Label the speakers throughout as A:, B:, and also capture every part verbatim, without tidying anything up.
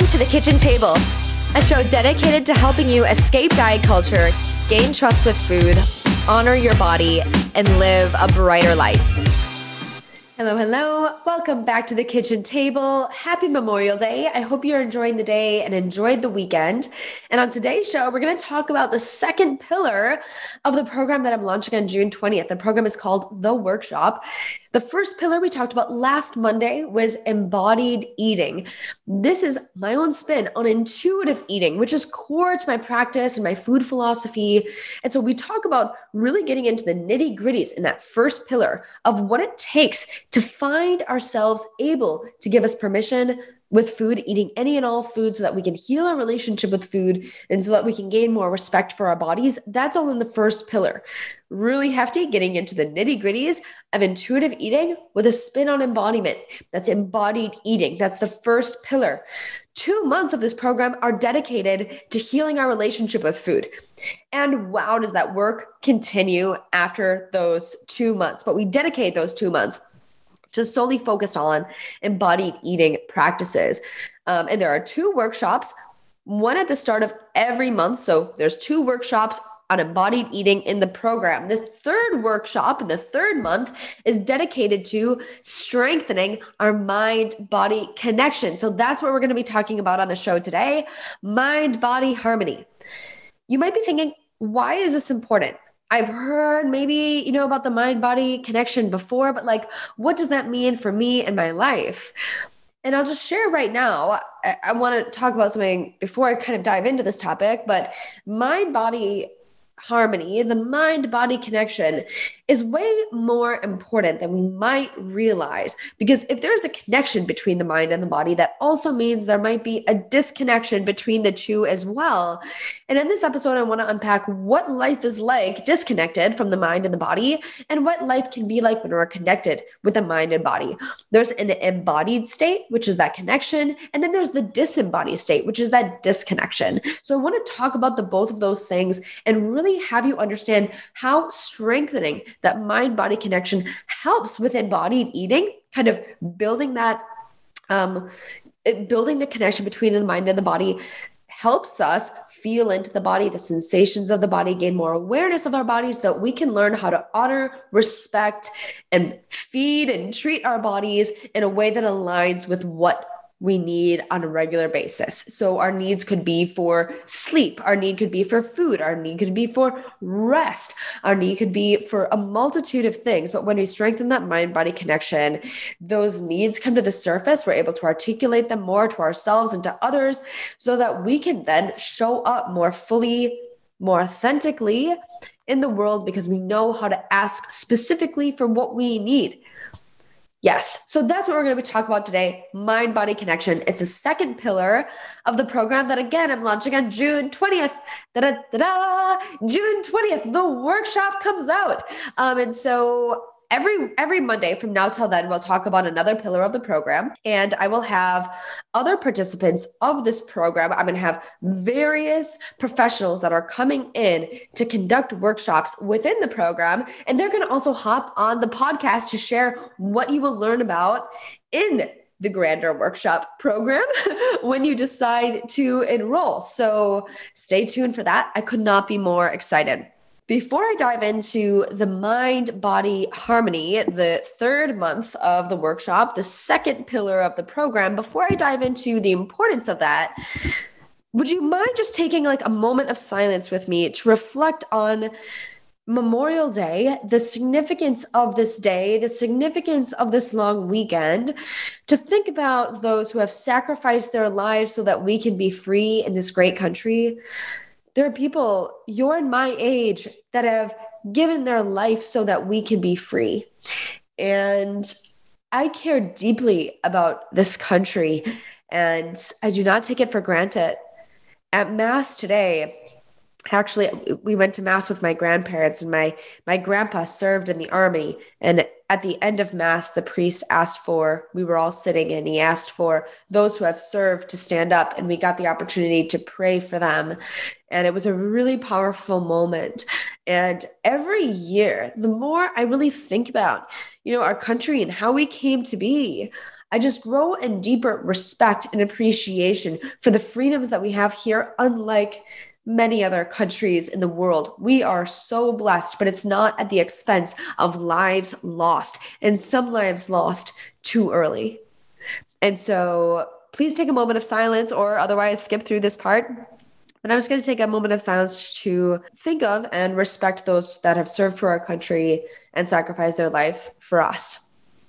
A: Welcome to The Kitchen Table, a show dedicated to helping you escape diet culture, gain trust with food, honor your body, and live a brighter life. Hello, hello. Welcome back to The Kitchen Table. Happy Memorial Day. I hope you're enjoying the day and enjoyed the weekend. And on today's show, we're going to talk about the second pillar of the program that I'm launching on June twentieth. The program is called The Workshop. The first pillar we talked about last Monday was embodied eating. This is my own spin on intuitive eating, which is core to my practice and my food philosophy. And so we talk about really getting into the nitty gritties in that first pillar of what it takes to find ourselves able to give us permission with food, eating any and all food so that we can heal our relationship with food and so that we can gain more respect for our bodies. That's all in the first pillar. Really hefty, getting into the nitty gritties of intuitive eating with a spin on embodiment. That's embodied eating. That's the first pillar. Two months of this program are dedicated to healing our relationship with food. And wow, does that work continue after those two months? But we dedicate those two months to solely focus on embodied eating practices. Um, and there are two workshops, one at the start of every month. So there's two workshops on embodied eating in the program. The third workshop in the third month is dedicated to strengthening our mind-body connection. So that's what we're going to be talking about on the show today, mind-body harmony. You might be thinking, why is this important? I've heard maybe, you know, about the mind-body connection before, but like, what does that mean for me and my life? And I'll just share right now, I, I want to talk about something before I kind of dive into this topic, but mind-body harmony, the mind-body connection is way more important than we might realize. Because if there's a connection between the mind and the body, that also means there might be a disconnection between the two as well. And in this episode, I want to unpack what life is like disconnected from the mind and the body, and what life can be like when we're connected with the mind and body. There's an embodied state, which is that connection, and then there's the disembodied state, which is that disconnection. So I want to talk about the both of those things and really have you understand how strengthening that mind-body connection helps with embodied eating, kind of building that, um, building the connection between the mind and the body helps us feel into the body, the sensations of the body, gain more awareness of our bodies so that we can learn how to honor, respect, and feed and treat our bodies in a way that aligns with what we need on a regular basis. So our needs could be for sleep. Our need could be for food. Our need could be for rest. Our need could be for a multitude of things. But when we strengthen that mind-body connection, those needs come to the surface. We're able to articulate them more to ourselves and to others so that we can then show up more fully, more authentically in the world because we know how to ask specifically for what we need. Yes. So that's what we're going to be talking about today, mind-body connection. It's the second pillar of the program that, again, I'm launching on June twentieth. Da-da-da-da! June twentieth, the workshop comes out. Um, and so every every Monday from now till then, we'll talk about another pillar of the program. And I will have other participants of this program. I'm going to have various professionals that are coming in to conduct workshops within the program. And they're going to also hop on the podcast to share what you will learn about in the Grander Workshop program when you decide to enroll. So stay tuned for that. I could not be more excited. Before I dive into the mind-body harmony, the third month of the workshop, the second pillar of the program, before I dive into the importance of that, would you mind just taking like a moment of silence with me to reflect on Memorial Day, the significance of this day, the significance of this long weekend, to think about those who have sacrificed their lives so that we can be free in this great country? There are people your and my age that have given their life so that we can be free. And I care deeply about this country, and I do not take it for granted. At Mass today, actually, we went to Mass with my grandparents, and my, my grandpa served in the Army. And at the end of Mass, the priest asked for, we were all sitting and he asked for those who have served to stand up, and we got the opportunity to pray for them. And it was a really powerful moment. And every year, the more I really think about, you know, our country and how we came to be, I just grow in deeper respect and appreciation for the freedoms that we have here, unlike many other countries in the world. We are so blessed, but it's not at the expense of lives lost, and some lives lost too early. And so please take a moment of silence, or otherwise skip through this part. And I'm just going to take a moment of silence to think of and respect those that have served for our country and sacrificed their life for us.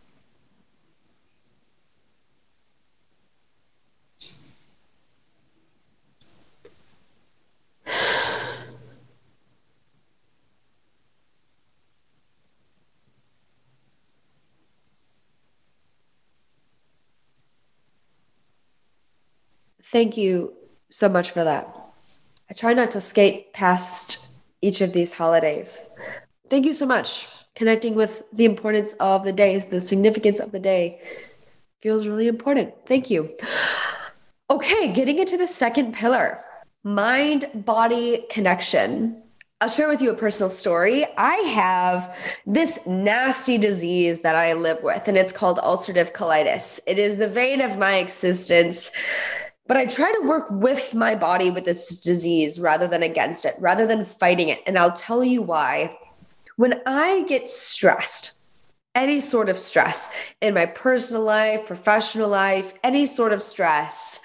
A: Thank you so much for that. I try not to skate past each of these holidays. Thank you so much. Connecting with the importance of the days, the significance of the day feels really important. Thank you. Okay, getting into the second pillar, mind-body connection. I'll share with you a personal story. I have this nasty disease that I live with, and it's called ulcerative colitis. It is the vein of my existence. But I try to work with my body with this disease rather than against it, rather than fighting it. And I'll tell you why. When I get stressed, any sort of stress in my personal life, professional life, any sort of stress,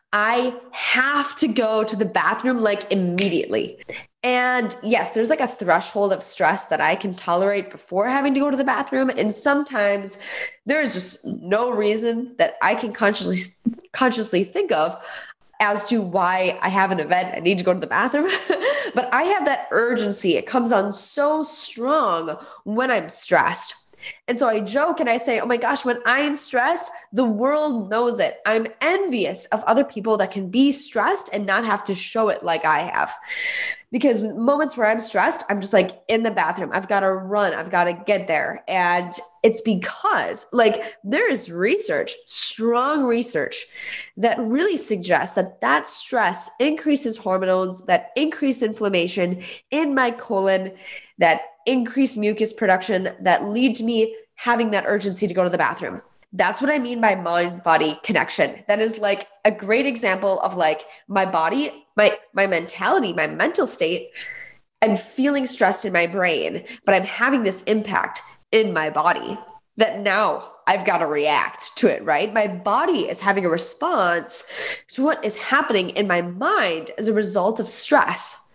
A: I have to go to the bathroom like immediately. And yes, there's like a threshold of stress that I can tolerate before having to go to the bathroom. And sometimes there's just no reason that I can consciously consciously think of as to why I have an event I need to go to the bathroom. But I have that urgency. It comes on so strong when I'm stressed. And so I joke and I say, oh my gosh, when I'm stressed, the world knows it. I'm envious of other people that can be stressed and not have to show it like I have. Because moments where I'm stressed, I'm just like in the bathroom. I've got to run. I've got to get there. And it's because like there is research, strong research that really suggests that that stress increases hormones, that increase inflammation in my colon, that increase mucus production, that lead to me having that urgency to go to the bathroom. That's what I mean by mind-body connection. That is like a great example of like my body, my my mentality, my mental state. I'm feeling stressed in my brain, but I'm having this impact in my body that now I've got to react to it, right? My body is having a response to what is happening in my mind as a result of stress.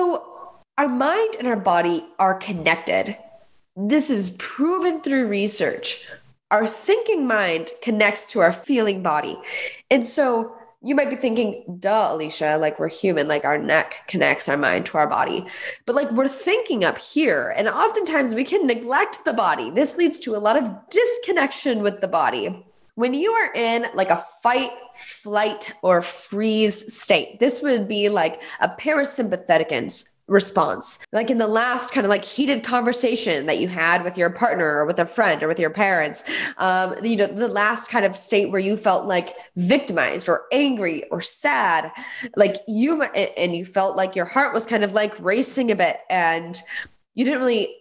A: So our mind and our body are connected. This is proven through research. Our thinking mind connects to our feeling body. And so you might be thinking, duh, Alicia, like we're human, like our neck connects our mind to our body. But like we're thinking up here, and oftentimes we can neglect the body. This leads to a lot of disconnection with the body. When you are in like a fight, flight, or freeze state, this would be like a parasympathetic response. Like in the last kind of like heated conversation that you had with your partner or with a friend or with your parents, um, you know, the last kind of state where you felt like victimized or angry or sad, like you, and you felt like your heart was kind of like racing a bit and you didn't really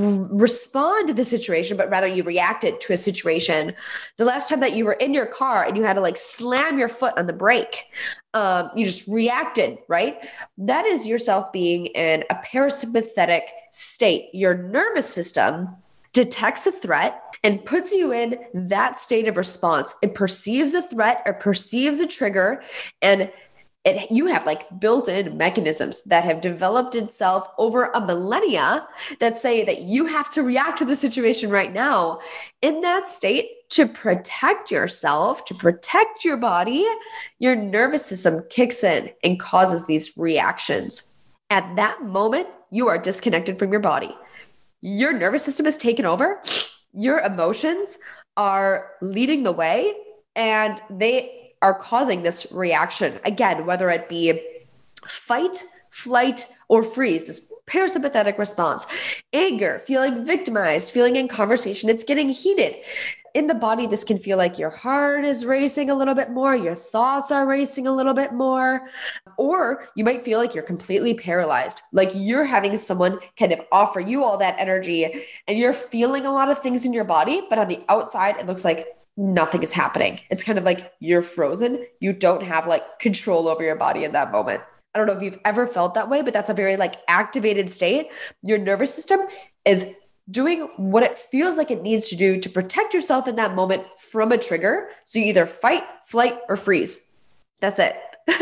A: respond to the situation, but rather you reacted to a situation. The last time that you were in your car and you had to like slam your foot on the brake, um, you just reacted, right? That is yourself being in a parasympathetic state. Your nervous system detects a threat and puts you in that state of response. It perceives a threat or perceives a trigger, and It, you have like built-in mechanisms that have developed itself over a millennia that say that you have to react to the situation right now in that state to protect yourself, to protect your body. Your nervous system kicks in and causes these reactions. At that moment, you are disconnected from your body. Your nervous system is taken over. Your emotions are leading the way, and they are causing this reaction. Again, whether it be fight, flight, or freeze, this parasympathetic response, anger, feeling victimized, feeling in conversation, it's getting heated. In the body, this can feel like your heart is racing a little bit more, your thoughts are racing a little bit more, or you might feel like you're completely paralyzed, like you're having someone kind of offer you all that energy and you're feeling a lot of things in your body, but on the outside, it looks like nothing is happening. It's kind of like you're frozen. You don't have like control over your body in that moment. I don't know if you've ever felt that way, but that's a very like activated state. Your nervous system is doing what it feels like it needs to do to protect yourself in that moment from a trigger. So you either fight, flight, or freeze. That's it.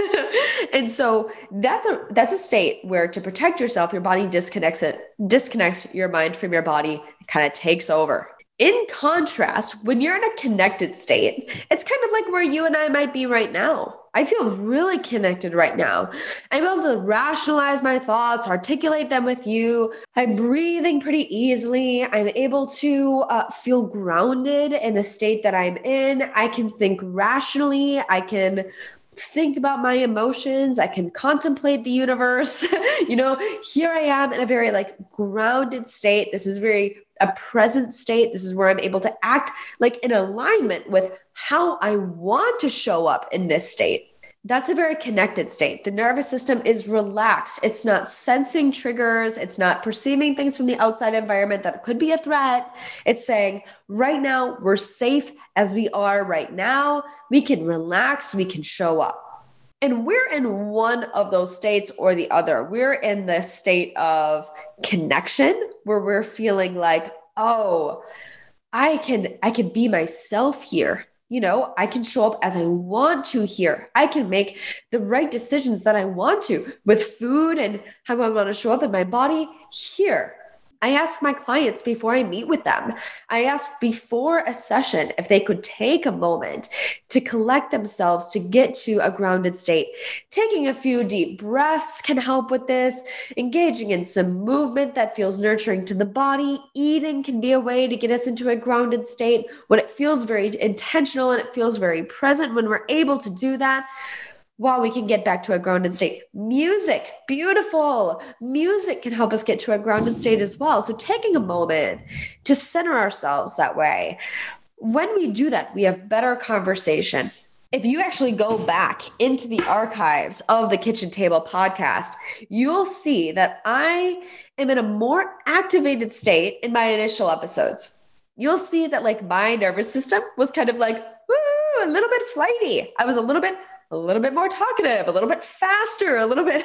A: And so that's a that's a state where to protect yourself, your body disconnects it, disconnects your mind from your body, it kind of takes over. In contrast, when you're in a connected state, it's kind of like where you and I might be right now. I feel really connected right now. I'm able to rationalize my thoughts, articulate them with you. I'm breathing pretty easily. I'm able to uh, feel grounded in the state that I'm in. I can think rationally. I can think about my emotions. I can contemplate the universe. You know, here I am in a very like grounded state. This is very a present state. This is where I'm able to act like in alignment with how I want to show up in this state. That's a very connected state. The nervous system is relaxed. It's not sensing triggers. It's not perceiving things from the outside environment that could be a threat. It's saying, right now, we're safe as we are right now. We can relax. We can show up. And we're in one of those states or the other. We're in the state of connection where we're feeling like, oh, I can, I can be myself here. You know, I can show up as I want to here. I can make the right decisions that I want to with food and how I want to show up in my body here. I ask my clients before I meet with them. I ask before a session if they could take a moment to collect themselves to get to a grounded state. Taking a few deep breaths can help with this. Engaging in some movement that feels nurturing to the body. Eating can be a way to get us into a grounded state when it feels very intentional and it feels very present. When we're able to do that, while we can get back to a grounded state. Music, beautiful. Music can help us get to a grounded state as well. So taking a moment to center ourselves that way. When we do that, we have better conversation. If you actually go back into the archives of the Kitchen Table podcast, you'll see that I am in a more activated state in my initial episodes. You'll see that like my nervous system was kind of like, woo, a little bit flighty. I was a little bit a little bit more talkative, a little bit faster, a little bit,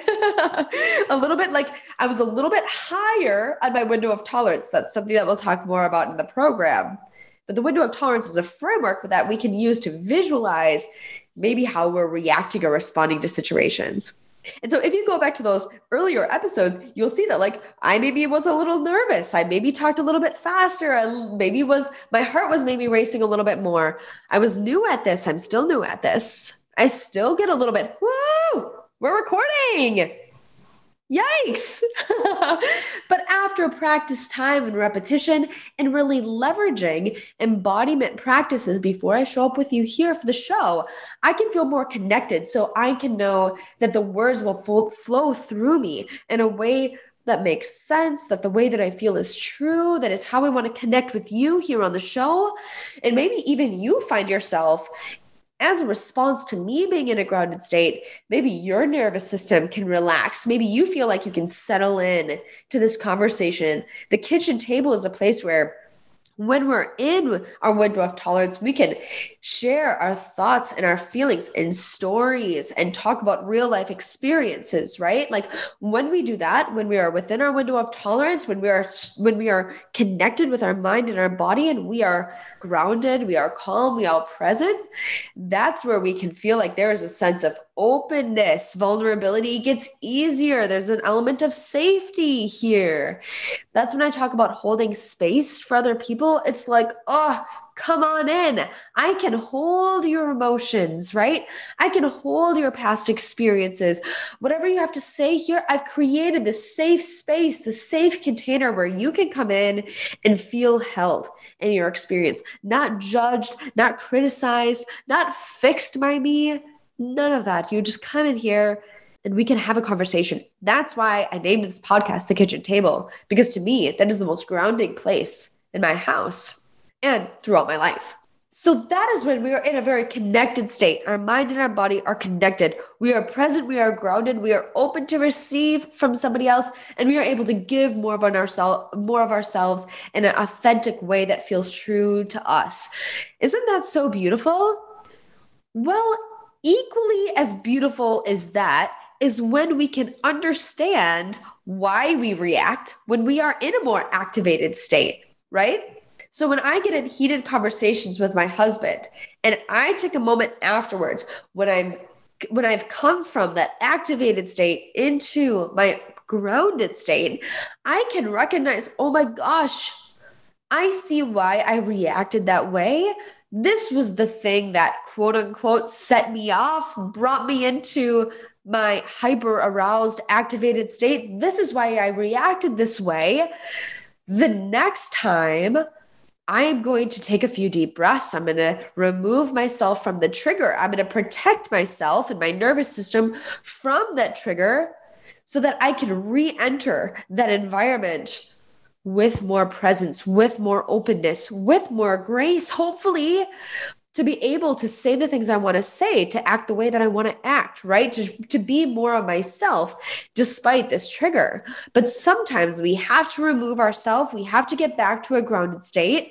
A: a little bit like I was a little bit higher on my window of tolerance. That's something that we'll talk more about in the program. But the window of tolerance is a framework that we can use to visualize maybe how we're reacting or responding to situations. And so if you go back to those earlier episodes, you'll see that like I maybe was a little nervous. I maybe talked a little bit faster. I maybe was, my heart was maybe racing a little bit more. I was new at this. I'm still new at this. I still get a little bit, whoa, we're recording. Yikes. But after practice time and repetition and really leveraging embodiment practices before I show up with you here for the show, I can feel more connected. So I can know that the words will fo- flow through me in a way that makes sense, that the way that I feel is true, that is how I want to connect with you here on the show. And maybe even you find yourself as a response to me being in a grounded state, maybe your nervous system can relax. Maybe you feel like you can settle in to this conversation. The kitchen table is a place where when we're in our window of tolerance, we can share our thoughts and our feelings and stories and talk about real life experiences, right? Like when we do that, when we are within our window of tolerance, when we are, when we are connected with our mind and our body and we are grounded, we are calm, we are present, that's where we can feel like there is a sense of openness. Vulnerability gets easier. There's an element of safety here. That's when I talk about holding space for other people. It's like, oh, come on in. I can hold your emotions, right? I can hold your past experiences. Whatever you have to say here, I've created this safe space, the safe container where you can come in and feel held in your experience, not judged, not criticized, not fixed by me. None of that. You just come in here and we can have a conversation. That's why I named this podcast The Kitchen Table, because to me, that is the most grounding place in my house and throughout my life. So that is when we are in a very connected state. Our mind and our body are connected. We are present, we are grounded, we are open to receive from somebody else, and we are able to give more of ourselves, more of ourselves in an authentic way that feels true to us. Isn't that so beautiful? Well, equally as beautiful as that is when we can understand why we react when we are in a more activated state, right? So when I get in heated conversations with my husband and I take a moment afterwards when I'm when I've come from that activated state into my grounded state, I can recognize, oh my gosh, I see why I reacted that way. This was the thing that quote unquote set me off, brought me into my hyper aroused, activated state. This is why I reacted this way. The next time, I'm going to take a few deep breaths. I'm going to remove myself from the trigger. I'm going to protect myself and my nervous system from that trigger so that I can re-enter that environment with more presence, with more openness, with more grace, hopefully, to be able to say the things I want to say, to act the way that I want to act, right? To, to be more of myself despite this trigger. But sometimes we have to remove ourselves. We have to get back to a grounded state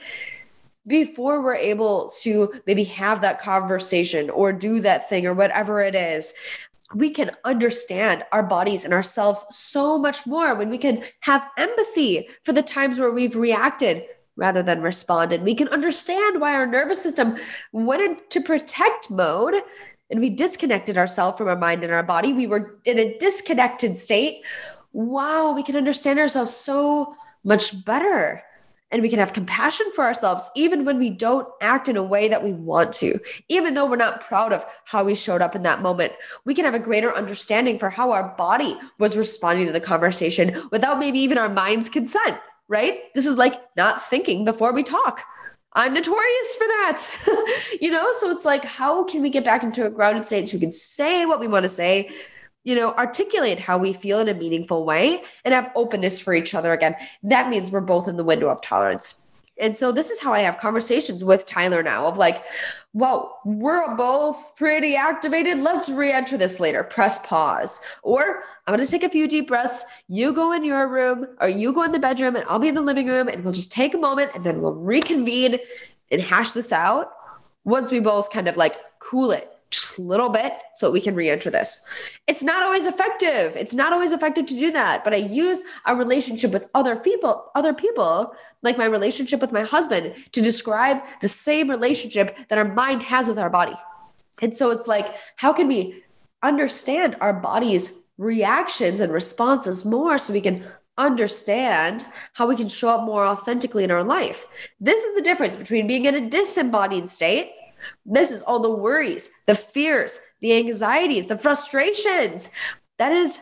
A: before we're able to maybe have that conversation or do that thing or whatever it is. We can understand our bodies and ourselves so much more when we can have empathy for the times where we've reacted rather than responded. We can understand why our nervous system went into protect mode and we disconnected ourselves from our mind and our body. We were in a disconnected state. Wow, we can understand ourselves so much better. And we can have compassion for ourselves even when we don't act in a way that we want to, even though we're not proud of how we showed up in that moment. We can have a greater understanding for how our body was responding to the conversation without maybe even our mind's consent, right? This is like not thinking before we talk. I'm notorious for that. You know, so it's like, how can we get back into a grounded state so we can say what we want to say, you know, articulate how we feel in a meaningful way and have openness for each other again. That means we're both in the window of tolerance. And so this is how I have conversations with Tyler now of like, well, we're both pretty activated. Let's re-enter this later. Press pause. Or I'm going to take a few deep breaths. You go in your room or you go in the bedroom and I'll be in the living room and we'll just take a moment and then we'll reconvene and hash this out once we both kind of like cool it just a little bit so we can re-enter this. It's not always effective. It's not always effective to do that, but I use our relationship with other people, other people, like my relationship with my husband, to describe the same relationship that our mind has with our body. And so it's like, how can we understand our body's reactions and responses more so we can understand how we can show up more authentically in our life? This is the difference between being in a disembodied state. This is all the worries, the fears, the anxieties, the frustrations. That is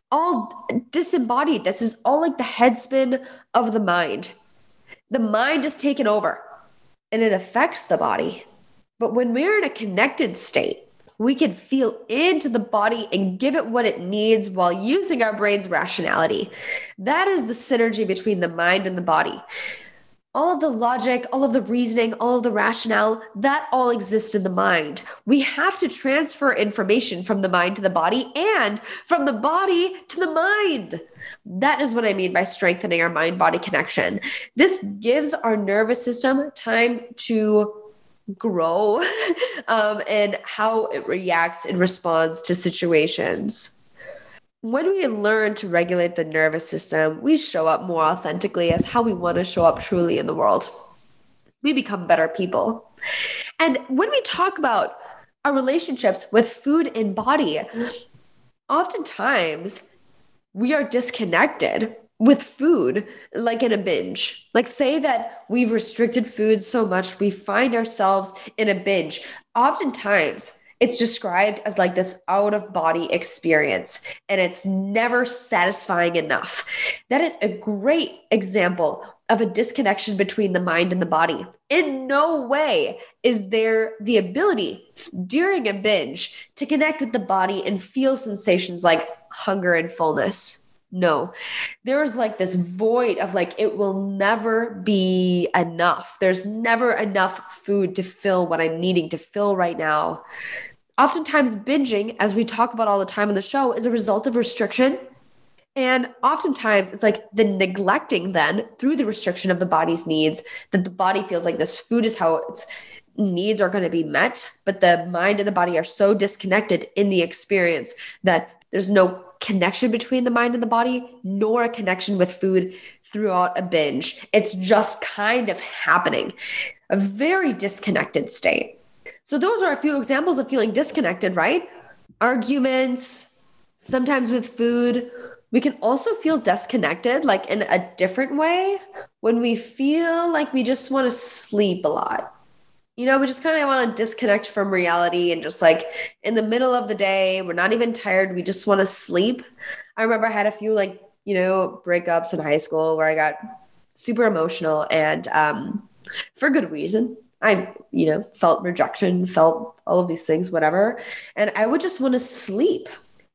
A: all disembodied. This is all like the headspin of the mind. The mind is taken over and it affects the body. But when we're in a connected state, we can feel into the body and give it what it needs while using our brain's rationality. That is the synergy between the mind and the body. All of the logic, all of the reasoning, all of the rationale, that all exists in the mind. We have to transfer information from the mind to the body and from the body to the mind. That is what I mean by strengthening our mind-body connection. This gives our nervous system time to grow um, and how it reacts and responds to situations. When we learn to regulate the nervous system, we show up more authentically as how we want to show up truly in the world. We become better people. And when we talk about our relationships with food and body, oftentimes we are disconnected with food, like in a binge. Like say that we've restricted food so much, we find ourselves in a binge. Oftentimes, it's described as like this out-of-body experience, and it's never satisfying enough. That is a great example of a disconnection between the mind and the body. In no way is there the ability during a binge to connect with the body and feel sensations like hunger and fullness. No, there's like this void of like, it will never be enough. There's never enough food to fill what I'm needing to fill right now. Oftentimes binging, as we talk about all the time on the show, is a result of restriction. And oftentimes it's like the neglecting then through the restriction of the body's needs, that the body feels like this food is how its needs are going to be met. But the mind and the body are so disconnected in the experience that there's no connection between the mind and the body, nor a connection with food throughout a binge. It's just kind of happening, a very disconnected state. So those are a few examples of feeling disconnected, right? Arguments, sometimes with food. We can also feel disconnected, like in a different way, when we feel like we just want to sleep a lot. You know, we just kind of want to disconnect from reality and just like in the middle of the day, we're not even tired. We just want to sleep. I remember I had a few like, you know, breakups in high school where I got super emotional and um, for good reason. I, you know, felt rejection, felt all of these things, whatever. And I would just want to sleep.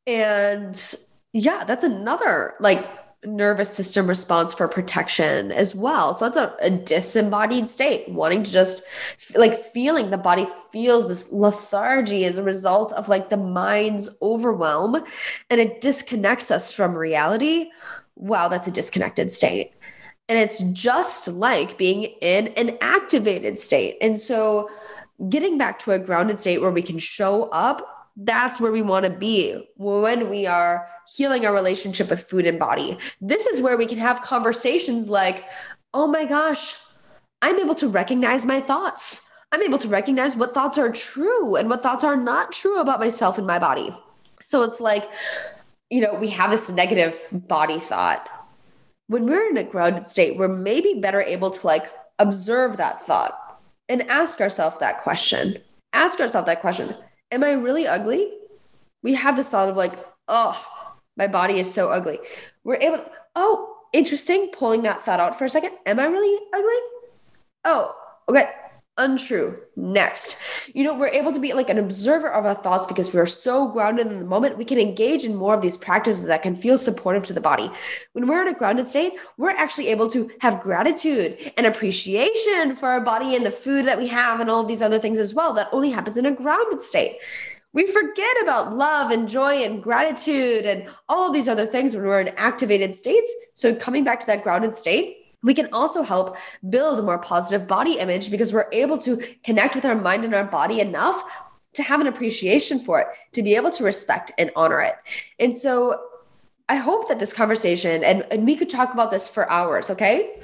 A: And yeah, that's another like nervous system response for protection as well. So that's a, a disembodied state, wanting to just like feeling the body feels this lethargy as a result of like the mind's overwhelm, and it disconnects us from reality. Wow, that's a disconnected state. And it's just like being in an activated state. And so getting back to a grounded state where we can show up, that's where we want to be when we are healing our relationship with food and body. This is where we can have conversations like, oh my gosh, I'm able to recognize my thoughts. I'm able to recognize what thoughts are true and what thoughts are not true about myself and my body. So it's like, you know, we have this negative body thought. When we're in a grounded state, we're maybe better able to like observe that thought and ask ourselves that question. Ask ourselves that question. Am I really ugly? We have this thought of like, oh, my body is so ugly. We're able to, oh, interesting, pulling that thought out for a second. Am I really ugly? Oh, okay. Untrue. Next. You know, we're able to be like an observer of our thoughts because we're so grounded in the moment. We can engage in more of these practices that can feel supportive to the body. When we're in a grounded state, we're actually able to have gratitude and appreciation for our body and the food that we have and all of these other things as well. That only happens in a grounded state. We forget about love and joy and gratitude and all of these other things when we're in activated states. So coming back to that grounded state, we can also help build a more positive body image because we're able to connect with our mind and our body enough to have an appreciation for it, to be able to respect and honor it. And so I hope that this conversation, and, and we could talk about this for hours, okay?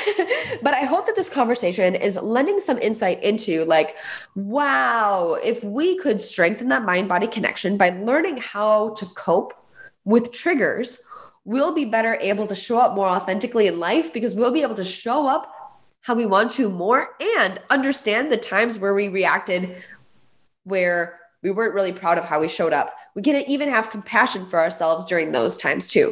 A: But I hope that this conversation is lending some insight into like, wow, if we could strengthen that mind-body connection by learning how to cope with triggers, we'll be better able to show up more authentically in life because we'll be able to show up how we want to more and understand the times where we reacted where we weren't really proud of how we showed up. We can even have compassion for ourselves during those times too.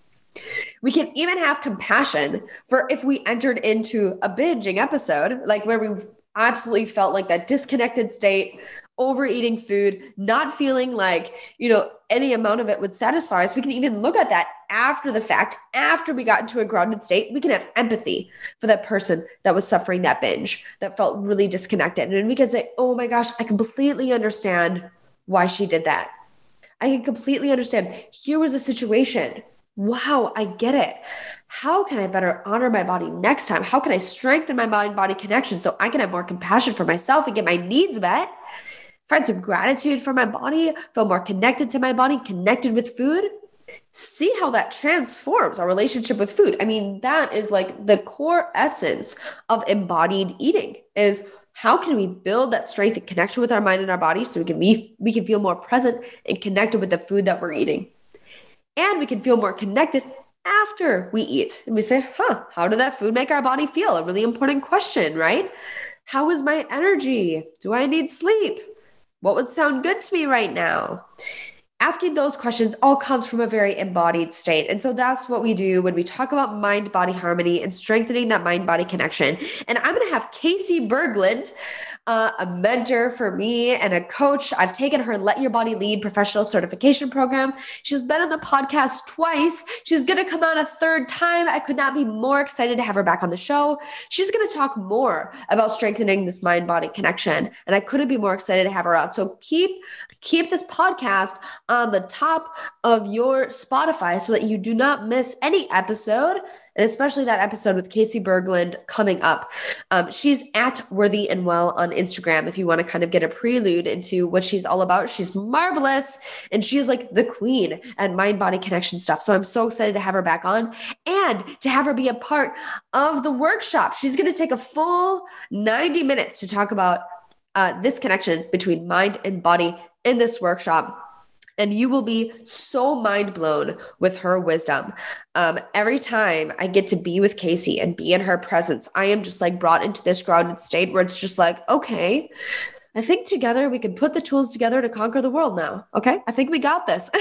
A: We can even have compassion for if we entered into a binging episode, like where we absolutely felt like that disconnected state, overeating food, not feeling like, you know, any amount of it would satisfy us. We can even look at that after the fact, after we got into a grounded state. We can have empathy for that person that was suffering that binge, that felt really disconnected. And we can say, oh my gosh, I completely understand why she did that. I can completely understand. Here was the situation. Wow, I get it. How can I better honor my body next time? How can I strengthen my mind-body connection so I can have more compassion for myself and get my needs met? Find some gratitude for my body, feel more connected to my body, connected with food. See how that transforms our relationship with food. I mean, that is like the core essence of embodied eating is how can we build that strength and connection with our mind and our body so we can be, we can feel more present and connected with the food that we're eating. And we can feel more connected after we eat. And we say, huh, how did that food make our body feel? A really important question, right? How is my energy? Do I need sleep? What would sound good to me right now? Asking those questions all comes from a very embodied state. And so that's what we do when we talk about mind-body harmony and strengthening that mind-body connection. And I'm going to have Casey Berglund uh, a mentor for me and a coach. I've taken her Let Your Body Lead professional certification program. She's been on the podcast twice. She's going to come out a third time. I could not be more excited to have her back on the show. She's going to talk more about strengthening this mind-body connection. And I couldn't be more excited to have her on. So keep, keep this podcast on the top of your Spotify so that you do not miss any episode, and especially that episode with Casey Berglund coming up. Um, she's at Worthy and Well on Instagram if you want to kind of get a prelude into what she's all about. She's marvelous, and she is like the queen at mind-body connection stuff. So I'm so excited to have her back on and to have her be a part of the workshop. She's going to take a full ninety minutes to talk about uh, this connection between mind and body in this workshop. And you will be so mind blown with her wisdom. Um, every time I get to be with Casey and be in her presence, I am just like brought into this grounded state where it's just like, okay, I think together we can put the tools together to conquer the world now. Okay. I think we got this.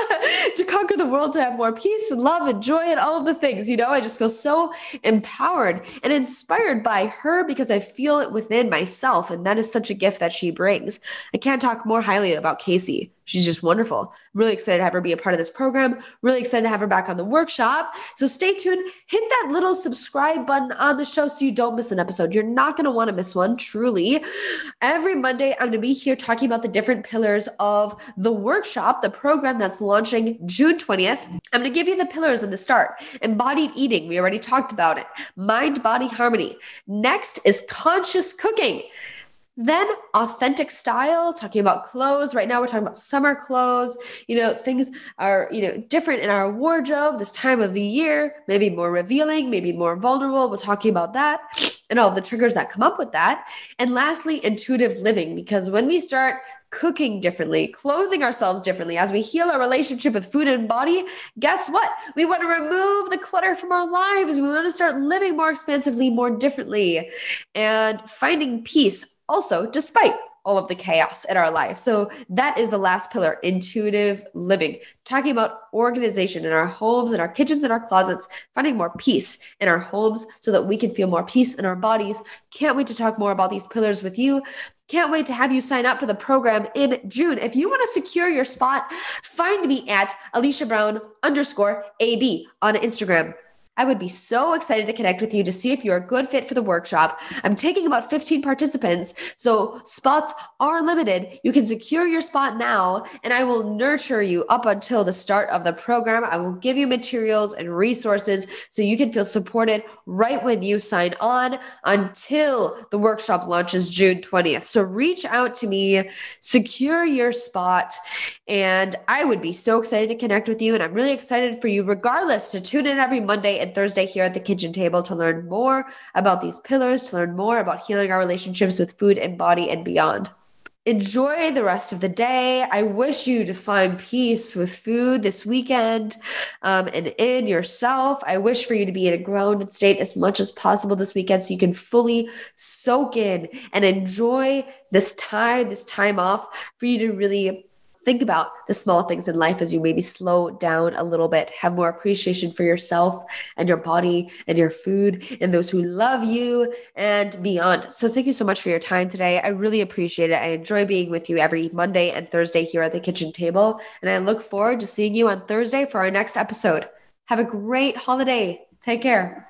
A: To conquer the world, to have more peace and love and joy and all of the things, you know, I just feel so empowered and inspired by her because I feel it within myself. And that is such a gift that she brings. I can't talk more highly about Casey. She's just wonderful. I'm really excited to have her be a part of this program. Really excited to have her back on the workshop. So stay tuned. Hit that little subscribe button on the show so you don't miss an episode. You're not going to want to miss one, truly. Every Monday, I'm going to be here talking about the different pillars of the workshop, the program that's launching June twentieth. I'm going to give you the pillars in the start. Embodied eating. We already talked about it. Mind-body harmony. Next is conscious cooking. Then authentic style, talking about clothes. Right now we're talking about summer clothes. You know, things are, you know, different in our wardrobe this time of the year, maybe more revealing, maybe more vulnerable. We're talking about that and all the triggers that come up with that. And lastly, intuitive living, because when we start cooking differently, clothing ourselves differently, as we heal our relationship with food and body, guess what? We want to remove the clutter from our lives. We want to start living more expansively, more differently, and finding peace also, despite all of the chaos in our life. So that is the last pillar, intuitive living, talking about organization in our homes, in our kitchens, in our closets, finding more peace in our homes so that we can feel more peace in our bodies. Can't wait to talk more about these pillars with you. Can't wait to have you sign up for the program in June. If you want to secure your spot, find me at Alicia Brown underscore A B on Instagram. I would be so excited to connect with you to see if you're a good fit for the workshop. I'm taking about fifteen participants, so spots are limited. You can secure your spot now, and I will nurture you up until the start of the program. I will give you materials and resources so you can feel supported right when you sign on until the workshop launches June twentieth. So reach out to me, secure your spot, and I would be so excited to connect with you. And I'm really excited for you, regardless, to tune in every Monday and Thursday here at the kitchen table to learn more about these pillars, to learn more about healing our relationships with food and body and beyond. Enjoy the rest of the day. I wish you to find peace with food this weekend um, and in yourself. I wish for you to be in a grounded state as much as possible this weekend so you can fully soak in and enjoy this time, this time off for you to really think about the small things in life as you maybe slow down a little bit, have more appreciation for yourself and your body and your food and those who love you and beyond. So thank you so much for your time today. I really appreciate it. I enjoy being with you every Monday and Thursday here at the kitchen table. And I look forward to seeing you on Thursday for our next episode. Have a great holiday. Take care.